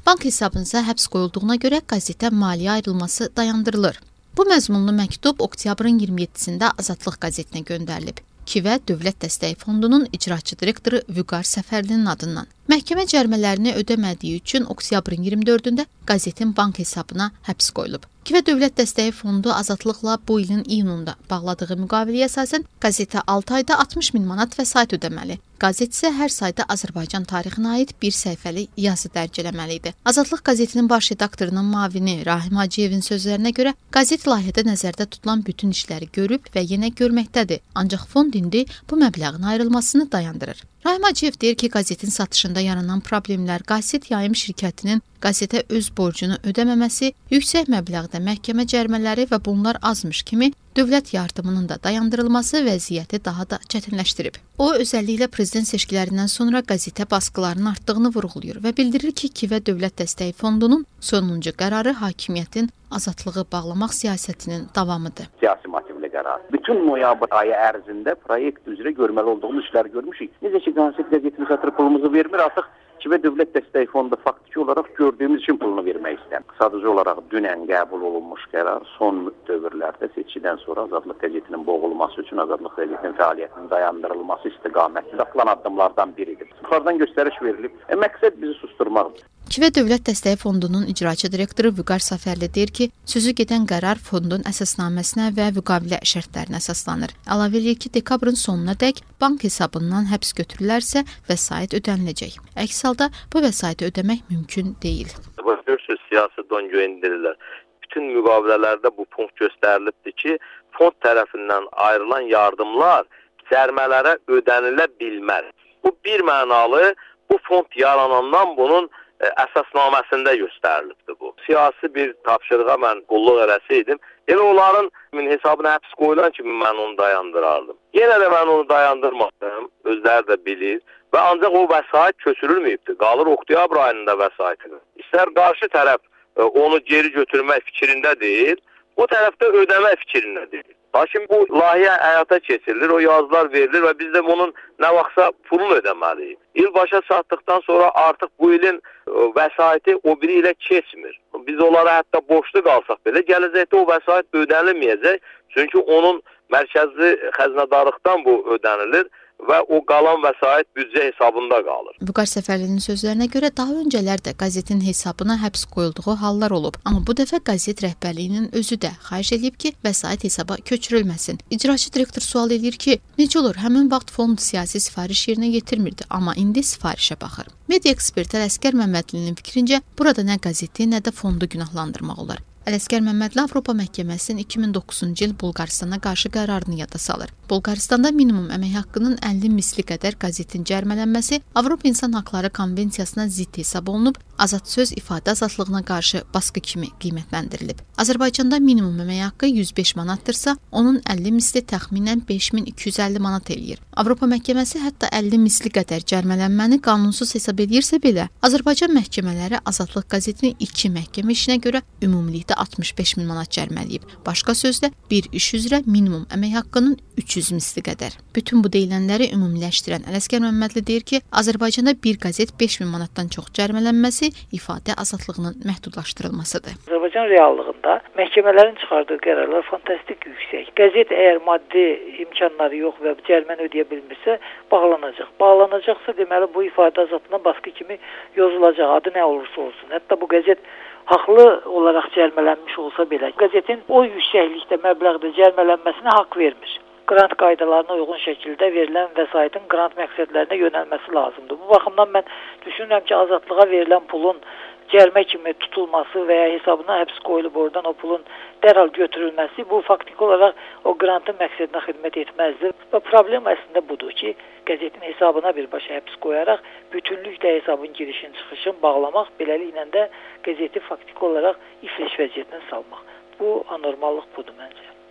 Bank hesabınıza həbs qoyulduğuna görə qəzetə maliyyə ayrılması dayandırılır. Bu məzmunlu məktub oktyabrın 27-sində Azadlıq qəzetinə göndərilib. Kivə Dövlət Dəstəyi Fondunun icraçı direktoru Vüqar Səfərlinin adından. Məhkəmə cərimələrini ödəmədiyi üçün oktyabrın 24-də qəzetin bank hesabına həbs qoyulub. Kivə Dövlət Dəstəyi Fondu Azadlıqla bu ilin iyununda bağladığı müqaviləyə əsasən qəzetə 6 ayda 60 min manat vəsait ödəməli. Qəzet isə hər sayda Azərbaycan tarixinə aid bir səhifəli yazı dərc eləməli idi. Azadlıq qəzetinin baş redaktorunun müavini Rahim Hacıyevin sözlərinə görə qəzet layihədə nəzərdə tutulan bütün işləri görüb və yenə görməkdədir. Ancaq fond indi bu məbləğin ayrılmasını dayandırır. Rahim Hacıyev deyir ki, qəzetin satışında yaranan problemlər Qasid Yayım şirkətinin qəzetə öz borcunu ödəməməsi, yüksək məbləğdə məhkəmə cərimələri və bunlar azmış kimi dövlət yardımının da dayandırılması vəziyyəti daha da çətinləşdirib. O, özəlliklə prezident seçkilərindən sonra qəzetə baskıların artdığını vurğulayır və bildirir ki, Kivə Dövlət Dəstəyi Fondunun sonuncu qərarı hakimiyyətin azadlığı bağlamaq siyasətinin davamıdır. Siyasi motivli qərar. Bütün noyabr ayı ərzində proyekt üzrə görməli olduğumuz işləri görmüşük. Necə ki, qəzetimiz satır pulumuzu vermir, artıq Kivə Dövlət Dəstəyi Fondu faktiki olaraq gördüyümüz için pulunu vermək istəyir. Sadəcə olaraq dünən qəbul olunmuş qərar son dövrlərdə seçkidən sonra Azadlıq qəzetinin boğulması üçün Azadlıq qəzetinin fəaliyyətinin dayandırılması istiqamətində atılan addımlardan biridir. Yuxarıdan göstəriş verilib. Məqsəd bizi susturmaqdır. Kivə Dövlət Dəstəyi Fondunun icraçı direktoru Vüqar Səfərli deyir ki, sözü gedən qərar fondun əsasnaməsinə və müqavilə şərtlərinə əsaslanır. Əlavə edir ki, dekabrın sonuna dək bank hesabından həbs götürülərsə vəsait ödəniləcək. Əks halda bu vəsaiti ödəmək mümkün deyil. Görürsünüz, siyasi donqu endirirlər. Bütün müqavilələrdə bu punkt göstərilibdir ki, fond tərəfindən ayrılan yardımlar cərimələrə ödənilə bilməz. Bu bir mənalı, bu fond yaranandan bunun əsasnaməsində göstərilibdir bu. Siyasi bir tapşırığa mən qulluq eləsəydim, elə onların hesabına həbs qoyulan kimi mən onu dayandırardım. Yenə də mən onu dayandırmadım, özləri də bilir və ancaq o vəsait köçürülməyibdir. Qalır oktyabr ayında vəsaitini. İstər qarşı tərəf onu geri götürmək fikrində deyil, o tərəfdə ödəmə fikrində deyil. Lakin bu layihə həyata keçirilir, o yazılar verilir və biz də bunun nə vaxtsa pulunu ödəməliyik. İl başa çatdıqdan sonra artıq bu ilin vəsaiti o biri ilə keçmir. Biz onlara hətta borçlu qalsaq belə, gələcəkdə o vəsait ödənilməyəcək. Çünki onun mərkəzi xəzinədarlıqdan bu ödənilir və o qalan vəsait büdcə hesabında qalır. Vüqar Səfərlinin sözlərinə görə daha öncələr də qəzetin hesabına həbs qoyulduğu hallar olub. Amma bu dəfə qəzet rəhbərliyinin özü də xahiş edib ki, vəsait hesaba köçürülməsin. İcraçı direktor sual edir ki, necə olur? Həmin vaxt fond siyasi sifariş yerinə yetirmirdi, amma indi sifarişə baxır. Media eksperti Ələsgər Məmmədlinin fikrincə, burada nə qəzeti, nə də fondu günahlandırmaq olar. Ələsgər Məmmədli Avropa Məhkəməsinin 2009-cu il Bulqaristana qarşı qərarını yada salır. Bulqaristanda minimum əmək haqqının 50 misli qədər qəzetin cərimələnməsi Avropa İnsan Haqları Konvensiyasına zidd hesab olunub, azad söz ifadə azadlığına qarşı baskı kimi qiymətləndirilib. Azərbaycanda minimum əmək haqqı 105 manatdırsa, onun 50 misli təxminən 5250 manat eləyir. Avropa Məhkəməsi hətta 50 misli qədər cərimələnməni qanunsuz hesab edirsə belə, Azərbaycan məhkəmələri Azadlıq qəzetini 2 məhkəmə işinə görə ümumilikdə 65 min manat cərimələyib. Başqa sözlə, bir iş üzrə minimum əmək haqqının 300 misli qədər. Bütün bu deyilənləri ümumiləşdirən Ələsgər Məmmədli deyir ki, Azərbaycanda bir qəzet 5 min manatdan çox cərimələnməsi ifadə azadlığının məhdudlaşdırılmasıdır. Azərbaycan reallığında məhkəmələrin çıxardığı qərarlar fantastik yüksək. Qəzet əgər maddi imkanları yox və cəriməni ödəyə bilmirsə, bağlanacaq. Bağlanacaqsa deməli bu ifadə azadlığına baskı kimi yozulacaq, adı nə olursa olsun. Hətta bu qəzet haqlı olaraq cərimələnmiş olsa belə, qəzetin o yüksəklikdə məbləğdə cərimələnməsinə haqq vermir. Qrant qaydalarına uyğun şəkildə verilən vəsaitin qrant məqsədlərinə yönəlməsi lazımdır. Bu baxımdan mən düşünürəm ki, azadlığa verilən pulun cərimə kimi tutulması və ya hesabına həbs qoyulub oradan o pulun dərhal götürülməsi bu faktiki olaraq o qrantın məqsədinə xidmət etməzdir. Və problem əslində budur ki, qəzetin hesabına birbaşa həbs qoyaraq bütünlüklə hesabın girişin çıxışın bağlamaq, beləliklə də qəzeti faktiki olaraq iflic vəziyyətinə salmaq. Bu anormallıq budur məncə.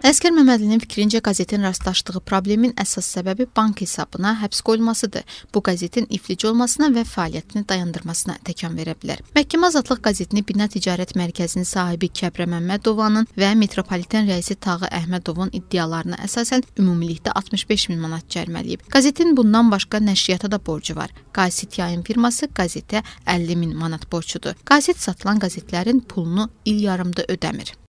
Əskər Məmmədlinin fikrincə qəzetin rastlaşdığı problemin əsas səbəbi bank hesabına həbs qoyulmasıdır. Bu qəzetin iflic olmasına və fəaliyyətini dayandırmasına təkan verə bilər. Məhkəmə Azadlıq qəzetini Bina Ticarət Mərkəzinin sahibi Kəbrə Məmmədovanın və metropoliten rəisi Tağı Əhmədovun iddialarına əsasən ümumilikdə 65 min manat cərimələyib. Qəzetin bundan başqa nəşriyyata da borcu var. Qasid yayım firması qəzetə 50 min manat borcudur. Qasid satılan qəzetlərin pulunu il yarımda ödəmir.